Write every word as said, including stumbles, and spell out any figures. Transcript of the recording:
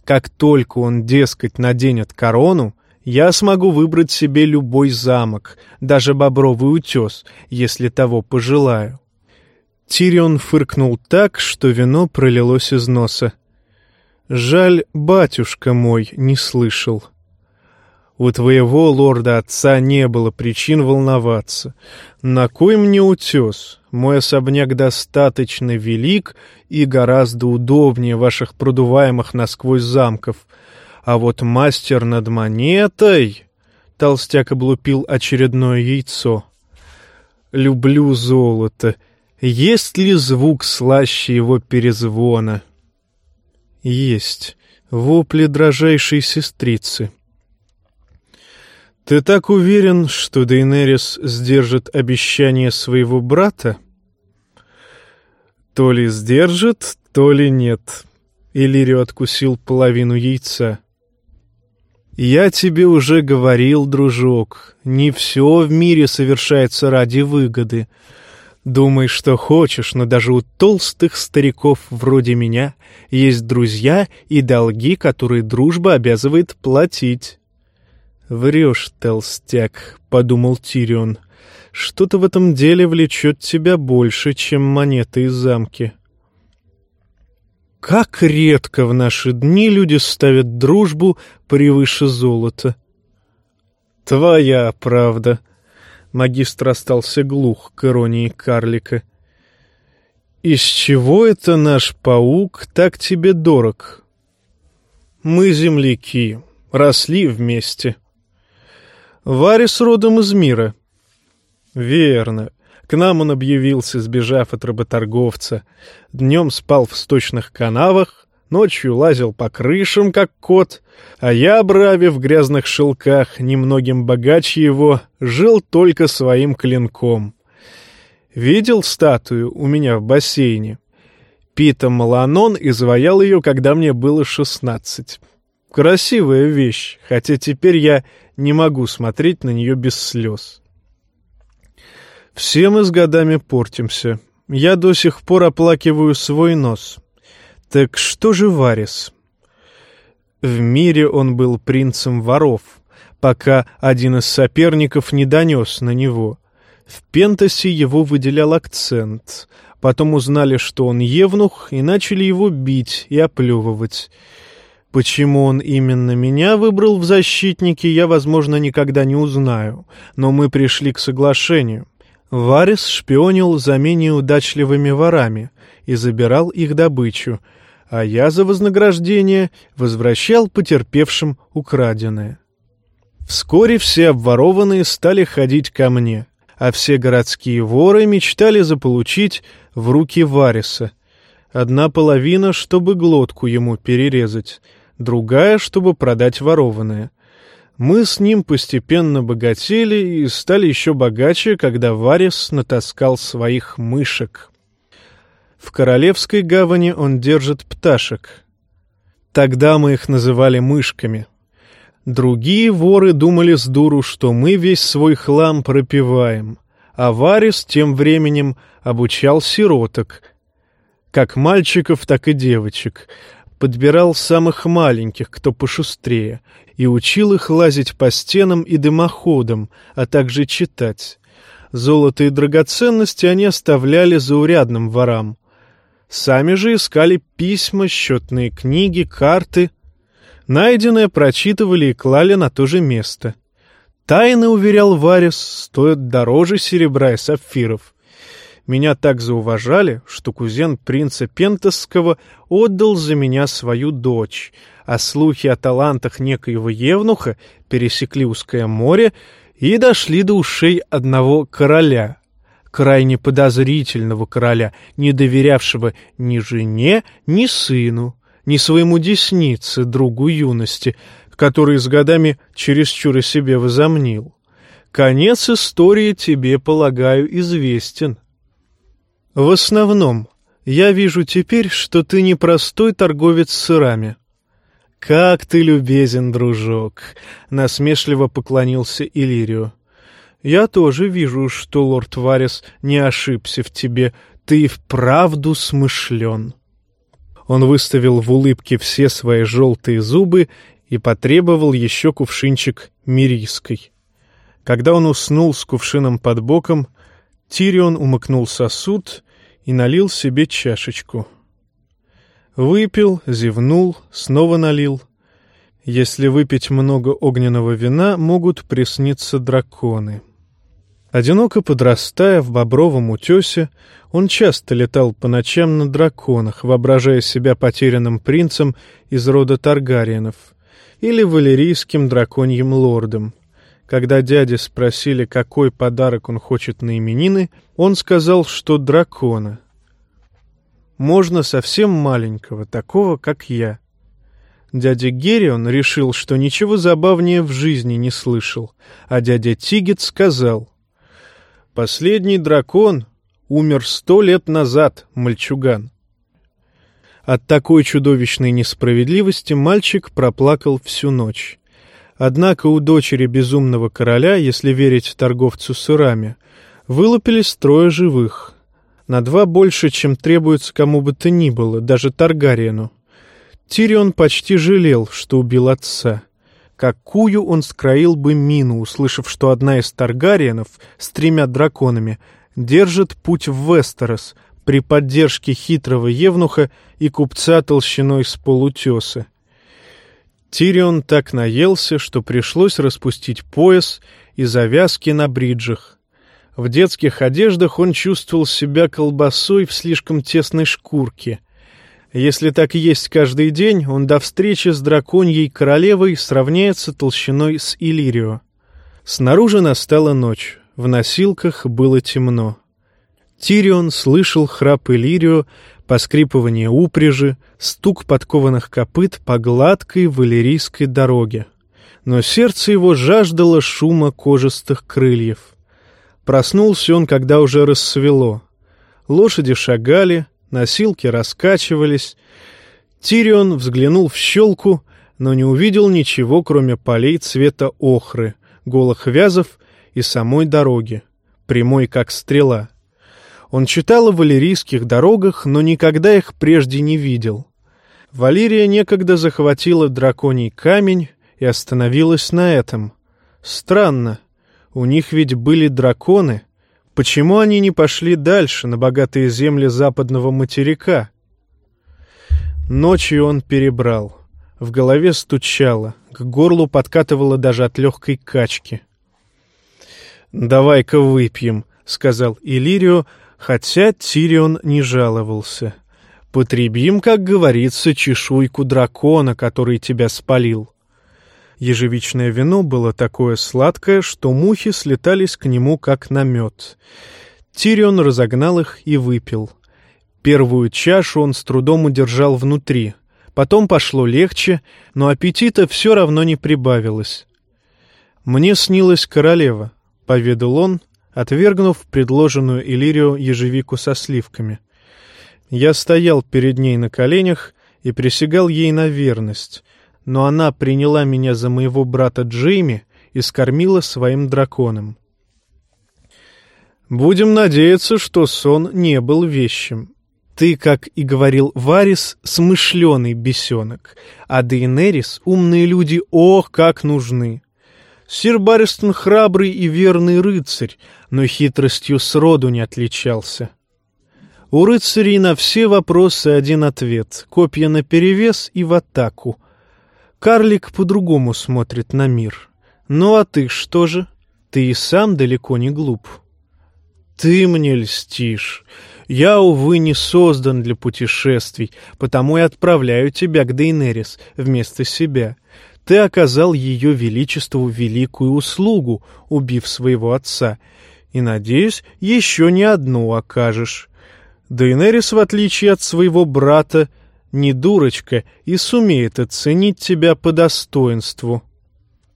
Как только он, дескать, наденет корону, я смогу выбрать себе любой замок, даже Бобровый утес, если того пожелаю». Тирион фыркнул так, что вино пролилось из носа. «Жаль, батюшка мой не слышал. У твоего лорда-отца не было причин волноваться. На кой мне утес? Мой особняк достаточно велик и гораздо удобнее ваших продуваемых насквозь замков. А вот мастер над монетой...» Толстяк облупил очередное яйцо. «Люблю золото. Есть ли звук слаще его перезвона?» «Есть. Вопли дрожайшей сестрицы». «Ты так уверен, что Дейенерис сдержит обещание своего брата?» «То ли сдержит, то ли нет». Иллирио откусил половину яйца. «Я тебе уже говорил, дружок, не все в мире совершается ради выгоды. Думай, что хочешь, но даже у толстых стариков вроде меня есть друзья и долги, которые дружба обязывает платить». «Врешь, толстяк», — подумал Тирион. «Что-то в этом деле влечет тебя больше, чем монеты из замки». Как редко в наши дни люди ставят дружбу превыше золота. «Твоя правда». Магистр остался глух к иронии карлика. «Из чего это наш паук так тебе дорог?» «Мы земляки, росли вместе». «Варис родом из мира». «Верно. К нам он объявился, сбежав от работорговца. Днем спал в сточных канавах, ночью лазил по крышам, как кот, а я, браве в грязных шелках, немногим богаче его, жил только своим клинком. Видел статую у меня в бассейне? Пита Маланон изваял ее, когда мне было шестнадцать. Красивая вещь, хотя теперь я не могу смотреть на нее без слез. Все мы с годами портимся. Я до сих пор оплакиваю свой нос. Так что же Варис? В мире он был принцем воров, пока один из соперников не донес на него. В Пентасе его выделял акцент. Потом узнали, что он евнух, и начали его бить и оплевывать. Почему он именно меня выбрал в защитники, я, возможно, никогда не узнаю. Но мы пришли к соглашению. Варис шпионил за менее удачливыми ворами и забирал их добычу, а я за вознаграждение возвращал потерпевшим украденное. Вскоре все обворованные стали ходить ко мне, а все городские воры мечтали заполучить в руки Вариса. Одна половина, чтобы глотку ему перерезать, другая, чтобы продать ворованное. Мы с ним постепенно богатели и стали еще богаче, когда Варис натаскал своих мышек. В Королевской гавани он держит пташек. Тогда мы их называли мышками. Другие воры думали с дуру, что мы весь свой хлам пропиваем, а Варис тем временем обучал сироток, как мальчиков, так и девочек, подбирал самых маленьких, кто пошустрее, и учил их лазить по стенам и дымоходам, а также читать. Золото и драгоценности они оставляли заурядным ворам. Сами же искали письма, счетные книги, карты. Найденное прочитывали и клали на то же место. Тайны, уверял Варис, стоят дороже серебра и сапфиров. Меня так зауважали, что кузен принца Пентасского отдал за меня свою дочь, а слухи о талантах некоего евнуха пересекли узкое море и дошли до ушей одного короля, крайне подозрительного короля, не доверявшего ни жене, ни сыну, ни своему деснице, другу юности, который с годами чересчур о себе возомнил. Конец истории тебе, полагаю, известен. В основном, я вижу теперь, что ты не простой торговец сырами. Как ты любезен, дружок! Насмешливо поклонился Иллирио. Я тоже вижу, что лорд Варис не ошибся в тебе. Ты и вправду смышлен. Он выставил в улыбке все свои желтые зубы и потребовал еще кувшинчик мирийской. Когда он уснул с кувшином под боком, Тирион умыкнул сосуд и налил себе чашечку. Выпил, зевнул, снова налил. Если выпить много огненного вина, могут присниться драконы. Одиноко подрастая в бобровом утесе, он часто летал по ночам на драконах, воображая себя потерянным принцем из рода Таргариенов или валерийским драконьим лордом. Когда дяди спросили, какой подарок он хочет на именины, он сказал, что дракона. Можно совсем маленького, такого, как я. Дядя Герион решил, что ничего забавнее в жизни не слышал, а дядя Тигет сказал: «Последний дракон умер сто лет назад, мальчуган». От такой чудовищной несправедливости мальчик проплакал всю ночь. Однако у дочери безумного короля, если верить торговцу сырами, вылупились трое живых. На два больше, чем требуется кому бы то ни было, даже Таргариену. Тирион почти жалел, что убил отца. Какую он скроил бы мину, услышав, что одна из Таргариенов с тремя драконами держит путь в Вестерос при поддержке хитрого евнуха и купца толщиной с полутеса. Тирион так наелся, что пришлось распустить пояс и завязки на бриджах. В детских одеждах он чувствовал себя колбасой в слишком тесной шкурке. Если так есть каждый день, он до встречи с драконьей королевой сравняется толщиной с Иллирио. Снаружи настала ночь, в носилках было темно. Тирион слышал храп Иллирио, поскрипывание упряжи, стук подкованных копыт по гладкой валерийской дороге. Но сердце его жаждало шума кожистых крыльев. Проснулся он, когда уже рассвело. Лошади шагали, носилки раскачивались. Тирион взглянул в щелку, но не увидел ничего, кроме полей цвета охры, голых вязов и самой дороги, прямой как стрела. Он читал о валерийских дорогах, но никогда их прежде не видел. Валерия некогда захватила драконий камень и остановилась на этом. Странно, у них ведь были драконы. Почему они не пошли дальше, на богатые земли западного материка? Ночью он перебрал. В голове стучало, к горлу подкатывало даже от легкой качки. «Давай-ка выпьем», — сказал Иллирио, хотя Тирион не жаловался. «Потребим, как говорится, чешуйку дракона, который тебя спалил». Ежевичное вино было такое сладкое, что мухи слетались к нему, как на мед. Тирион разогнал их и выпил. Первую чашу он с трудом удержал внутри. Потом пошло легче, но аппетита все равно не прибавилось. «Мне снилась королева», — поведал он, отвергнув предложенную Иллирио ежевику со сливками. «Я стоял перед ней на коленях и присягал ей на верность, но она приняла меня за моего брата Джейми и скормила своим драконом. Будем надеяться, что сон не был вещим. Ты, как и говорил Варис, смышленый бесенок, а Дейенерис умные люди, ох, как нужны. Сир Барристон храбрый и верный рыцарь, но хитростью сроду не отличался. У рыцарей на все вопросы один ответ — копья наперевес и в атаку. Карлик по-другому смотрит на мир. Ну а ты что же? Ты и сам далеко не глуп. Ты мне льстишь. Я, увы, не создан для путешествий, потому и отправляю тебя к Дейенерис вместо себя. Ты оказал ее величеству великую услугу, убив своего отца, и, надеюсь, еще не одну окажешь. Дейенерис, в отличие от своего брата, не дурочка и сумеет оценить тебя по достоинству.